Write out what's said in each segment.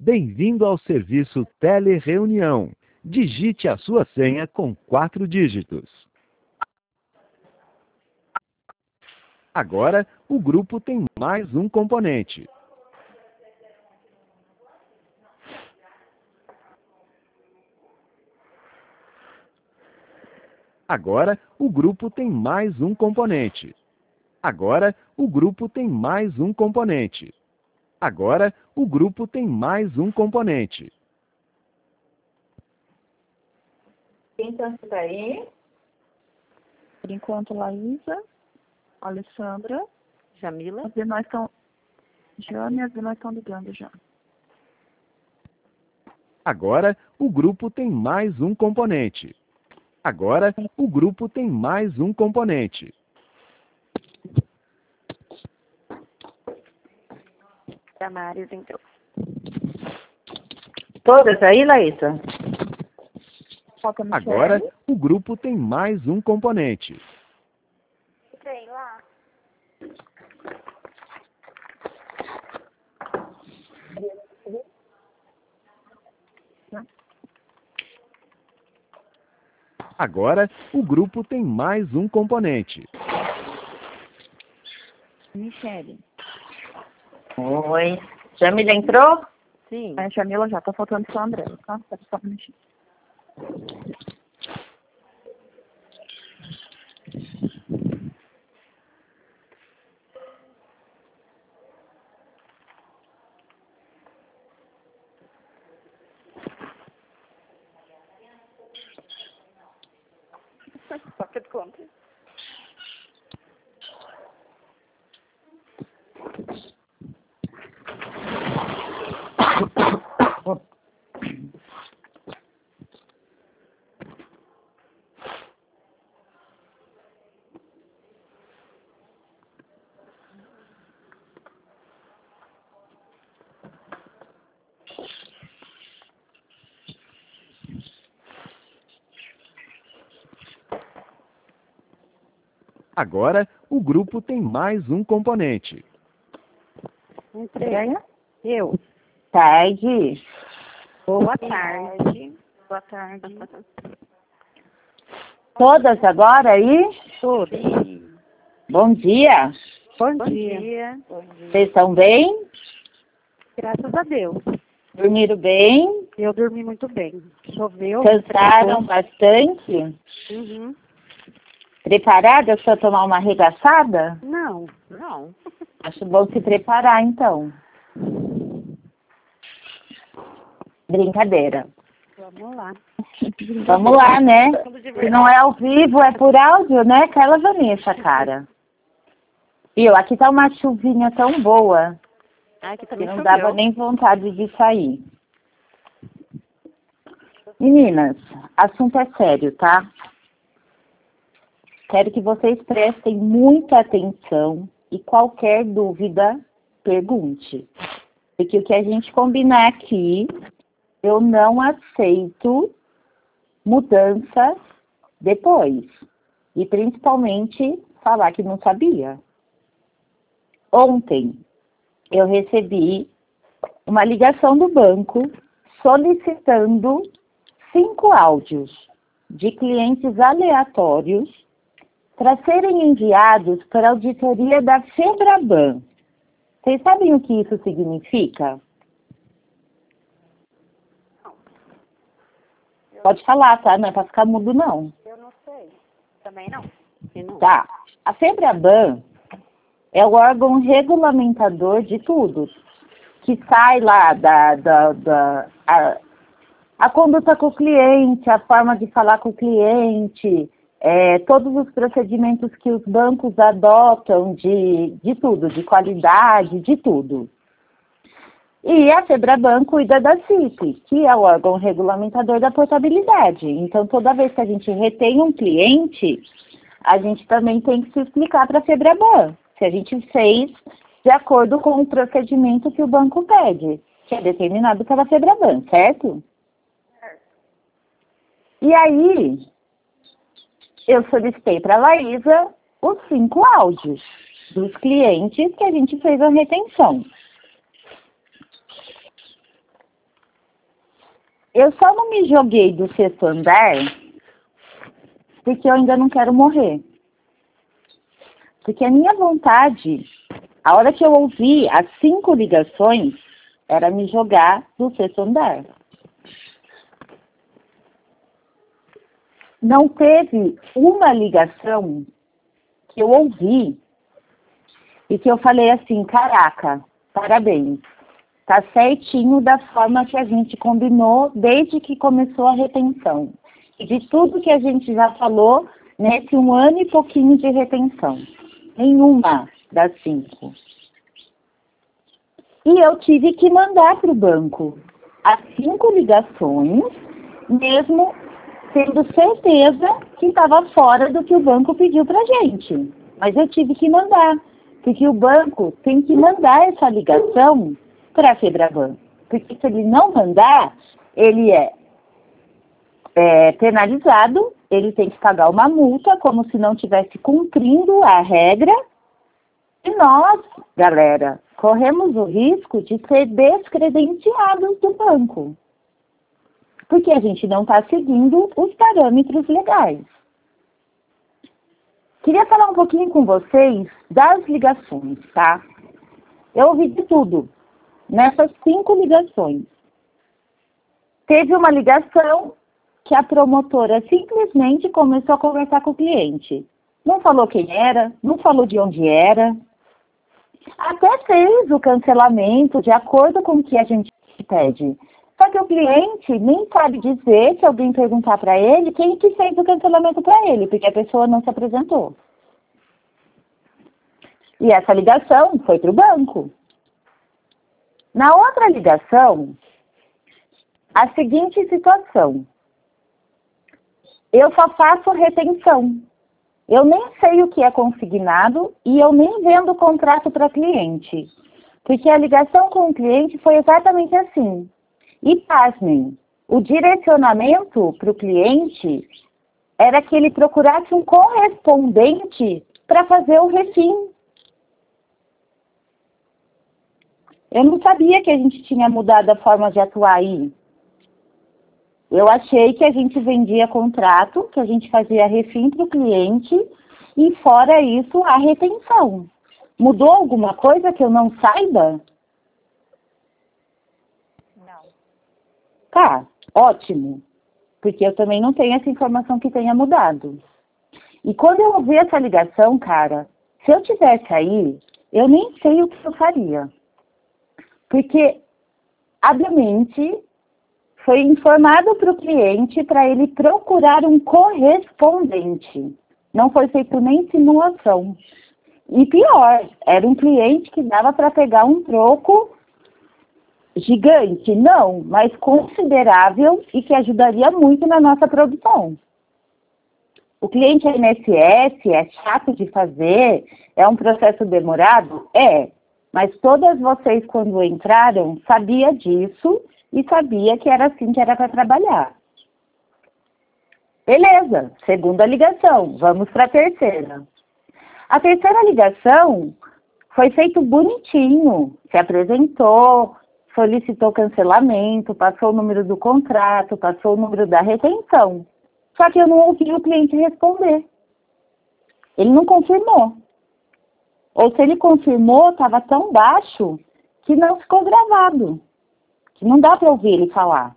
Bem-vindo ao serviço Telereunião. Digite a sua senha com 4 dígitos. Agora, o grupo tem mais um componente. Agora, o grupo tem mais um componente. Agora, o grupo tem mais um componente. Agora, o grupo tem mais um componente. Então, está aí. Por enquanto, Laísa, Alessandra, Jamila. as demais estão... Jane, as demais estão ligando já. Agora, o grupo tem mais um componente. Agora, o grupo tem mais um componente. Damares entrou. Todas aí, Laísa? Falta Michele. Agora, o grupo tem mais um componente. Tem lá. Agora, o grupo tem mais um componente. Michele. Oi. Jamila entrou? Sim. A Jamila já, tá faltando só a André, tá? Tá só pra mexer. Só que conta. Agora, o grupo tem mais um componente. Entrei. Eu. Tarde. Boa tarde. Boa tarde. Todas agora aí? Todos. Bom dia. Bom dia. Bom dia. Vocês estão bem? Graças a Deus. Dormiram bem? Eu dormi muito bem. Choveu. Cansaram bastante? Uhum. Preparadas para tomar uma arregaçada? Não. Não. Acho bom se preparar, então. Brincadeira. Vamos lá. Vamos lá, né? Se não é ao vivo, é por áudio, né? Aquela Vanessa, cara. Viu? Aqui tá uma chuvinha tão boa Aqui que também não choveu. dava nem vontade de sair. Meninas, assunto é sério, tá? Quero que vocês prestem muita atenção e qualquer dúvida, pergunte. Porque o que a gente combinar aqui, eu não aceito mudança depois. E principalmente falar que não sabia. Ontem eu recebi uma ligação do banco solicitando 5 áudios de clientes aleatórios para serem enviados para a auditoria da Febraban. Vocês sabem o que isso significa? Pode falar, tá? Não é para ficar mudo, não. Eu não sei. Também não. E não. Tá. A Febraban é o órgão regulamentador de tudo. Que sai lá a conduta com o cliente, a forma de falar com o cliente, todos os procedimentos que os bancos adotam de tudo, de qualidade, de tudo. E a Febraban cuida da CIP, que é o órgão regulamentador da portabilidade. Então, toda vez que a gente retém um cliente, a gente também tem que se explicar para a Febraban se a gente fez de acordo com o procedimento que o banco pede, que é determinado pela Febraban, certo? E aí, eu solicitei para a Laísa os 5 áudios dos clientes que a gente fez a retenção. Eu só não me joguei do 6º andar porque eu ainda não quero morrer. Porque a minha vontade, a hora que eu ouvi as 5 ligações, era me jogar do 6º andar. Não teve uma ligação que eu ouvi e que eu falei assim, caraca, parabéns. Tá certinho da forma que a gente combinou desde que começou a retenção. E de tudo que a gente já falou nesse 1 ano e pouquinho de retenção. Nenhuma das 5. E eu tive que mandar para o banco as 5 ligações, mesmo tendo certeza que estava fora do que o banco pediu para a gente. Mas eu tive que mandar, porque o banco tem que mandar essa ligação para a Febraban. Porque se ele não mandar, ele é penalizado, ele tem que pagar uma multa, como se não estivesse cumprindo a regra. E nós, galera, corremos o risco de ser descredenciados do banco. Porque a gente não está seguindo os parâmetros legais. Queria falar um pouquinho com vocês das ligações, tá? Eu ouvi de tudo nessas 5 ligações. Teve uma ligação que a promotora simplesmente começou a conversar com o cliente. Não falou quem era, não falou de onde era. Até fez o cancelamento de acordo com o que a gente pede. Só que o cliente nem sabe dizer, se alguém perguntar para ele, quem que fez o cancelamento para ele, porque a pessoa não se apresentou. E essa ligação foi para o banco. Na outra ligação, a seguinte situação. Eu só faço retenção. Eu nem sei o que é consignado e eu nem vendo o contrato para cliente. Porque a ligação com o cliente foi exatamente assim. E pasmem, o direcionamento para o cliente era que ele procurasse um correspondente para fazer o refim. Eu não sabia que a gente tinha mudado a forma de atuar aí. Eu achei que a gente vendia contrato, que a gente fazia refim para o cliente e fora isso a retenção. Mudou alguma coisa que eu não saiba? Não. Tá, ótimo. Porque eu também não tenho essa informação que tenha mudado. E quando eu ouvi essa ligação, cara, se eu tivesse aí, eu nem sei o que eu faria. Porque, obviamente, foi informado para o cliente para ele procurar um correspondente. Não foi feito nem simulação. E pior, era um cliente que dava para pegar um troco gigante, não, mas considerável e que ajudaria muito na nossa produção. O cliente é INSS, é chato de fazer, é um processo demorado? É, mas todas vocês quando entraram sabia disso e sabia que era assim que era para trabalhar. Beleza, segunda ligação, vamos para a terceira. A terceira ligação foi feito bonitinho, se apresentou, solicitou cancelamento, passou o número do contrato, passou o número da retenção. Só que eu não ouvi o cliente responder. Ele não confirmou. Ou se ele confirmou, estava tão baixo que não ficou gravado. Que não dá para ouvir ele falar.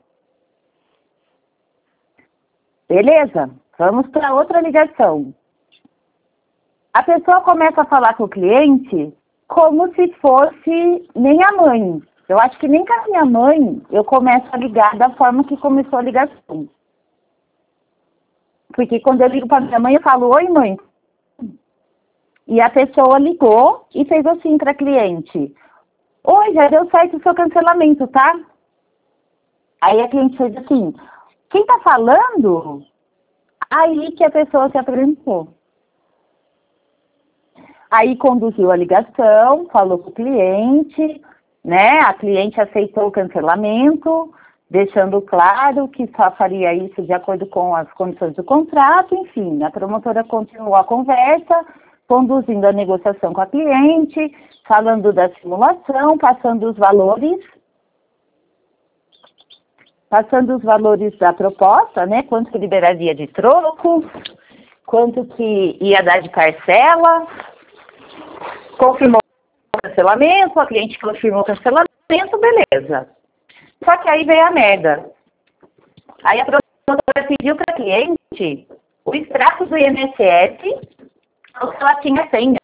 Beleza, vamos para outra ligação. A pessoa começa a falar com o cliente como se fosse nem a mãe. Eu acho que nem com a minha mãe eu começo a ligar da forma que começou a ligação. Porque quando eu ligo para minha mãe, eu falo, oi mãe. E a pessoa ligou e fez assim para a cliente. Oi, já deu certo o seu cancelamento, tá? Aí a cliente fez assim, quem tá falando? Aí que a pessoa se apresentou. Aí conduziu a ligação, falou com o cliente, né? A cliente aceitou o cancelamento, deixando claro que só faria isso de acordo com as condições do contrato, enfim. A promotora continuou a conversa, conduzindo a negociação com a cliente, falando da simulação, passando os valores. passando os valores da proposta, né? Quanto que liberaria de troco, quanto que ia dar de parcela, confirmou o cancelamento, a cliente confirmou o cancelamento, beleza. Só que aí veio a merda. Aí a promotora pediu para a cliente o extrato do INSS, ou se ela tinha senha.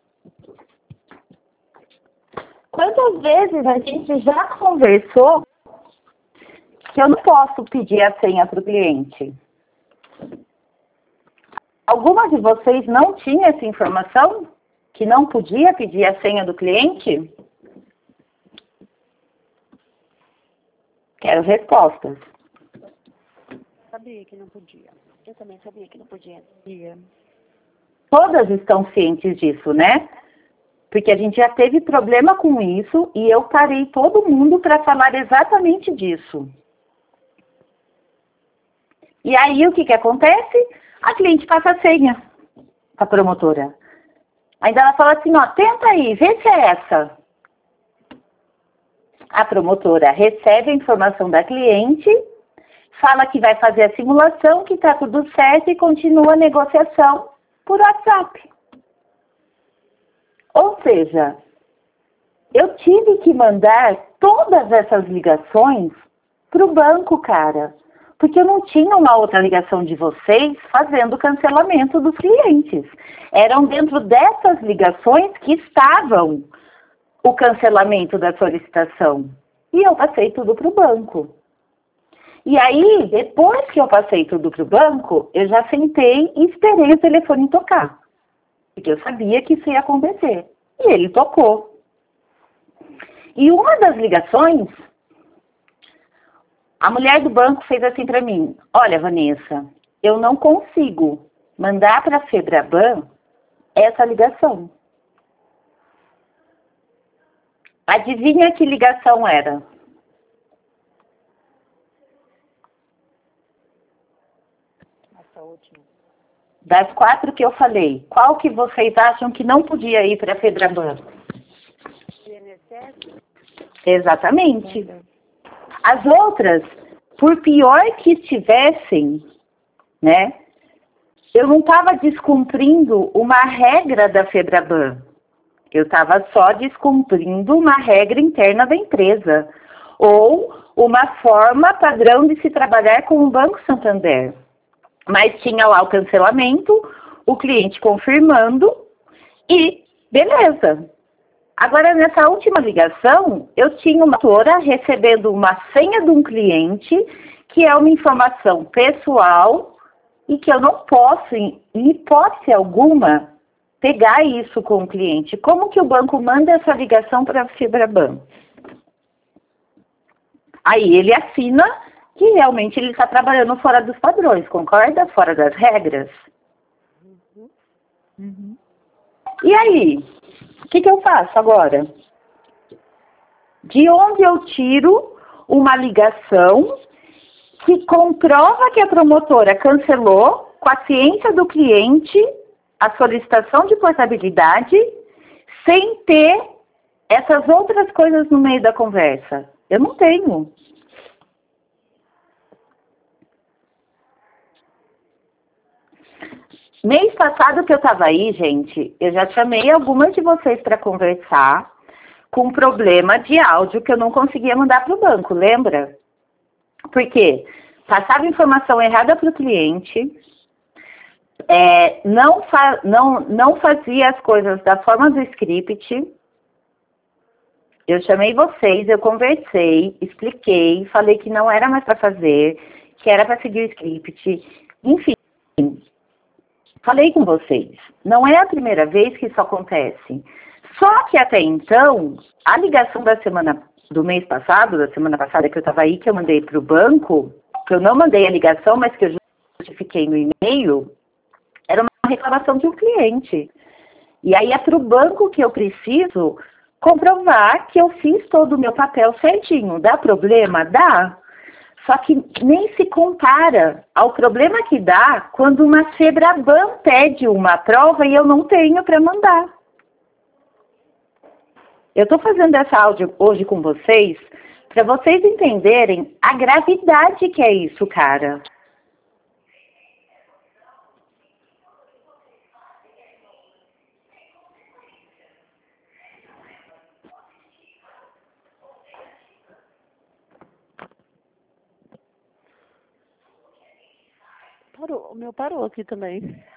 Quantas vezes a gente já conversou que eu não posso pedir a senha para o cliente? Alguma de vocês não tinha essa informação? Que não podia pedir a senha do cliente? Quero respostas. Sabia que não podia. Eu também sabia que não podia. Todas estão cientes disso, né? Porque a gente já teve problema com isso e eu parei todo mundo para falar exatamente disso. E aí o que acontece? A cliente passa a senha para a promotora. Ainda ela fala assim, ó, tenta aí, vê se é essa. A promotora recebe a informação da cliente, fala que vai fazer a simulação, que está tudo certo e continua a negociação por WhatsApp. Ou seja, eu tive que mandar todas essas ligações para o banco, cara. Porque eu não tinha uma outra ligação de vocês fazendo o cancelamento dos clientes. Eram dentro dessas ligações que estavam o cancelamento da solicitação. E eu passei tudo para o banco. E aí, depois que eu passei tudo para o banco, eu já sentei e esperei o telefone tocar. Porque eu sabia que isso ia acontecer. E ele tocou. E uma das ligações, a mulher do banco fez assim para mim, olha, Vanessa, eu não consigo mandar para a Febraban essa ligação. Adivinha que ligação era? Essa última. Das 4 que eu falei, qual que vocês acham que não podia ir para a Febraban? INSS? Exatamente. As outras, por pior que estivessem, né, eu não estava descumprindo uma regra da Febraban. Eu estava só descumprindo uma regra interna da empresa. Ou uma forma padrão de se trabalhar com o Banco Santander. Mas tinha lá o cancelamento, o cliente confirmando e beleza. Agora, nessa última ligação, eu tinha uma promotora recebendo uma senha de um cliente, que é uma informação pessoal e que eu não posso, em hipótese alguma, pegar isso com o cliente. Como que o banco manda essa ligação para a Febraban? Aí ele assina que realmente ele está trabalhando fora dos padrões, concorda? Fora das regras. Uhum. E aí, o que eu faço agora? De onde eu tiro uma ligação que comprova que a promotora cancelou, com a ciência do cliente, a solicitação de portabilidade, sem ter essas outras coisas no meio da conversa? Eu não tenho. Mês passado que eu estava aí, gente, eu já chamei algumas de vocês para conversar com um problema de áudio que eu não conseguia mandar para o banco, lembra? Porque passava informação errada para o cliente, não fazia as coisas da forma do script. Eu chamei vocês, eu conversei, expliquei, falei que não era mais para fazer, que era para seguir o script, enfim. Falei com vocês, não é a primeira vez que isso acontece. Só que até então, a ligação do mês passado, da semana passada que eu estava aí, que eu mandei para o banco, que eu não mandei a ligação, mas que eu justifiquei no e-mail, era uma reclamação de um cliente. E aí é para o banco que eu preciso comprovar que eu fiz todo o meu papel certinho. Dá problema? Dá. Só que nem se compara ao problema que dá quando uma Febraban pede uma prova e eu não tenho para mandar. Eu estou fazendo essa áudio hoje com vocês Para vocês entenderem a gravidade que é isso, cara. Parou, o meu parou aqui também.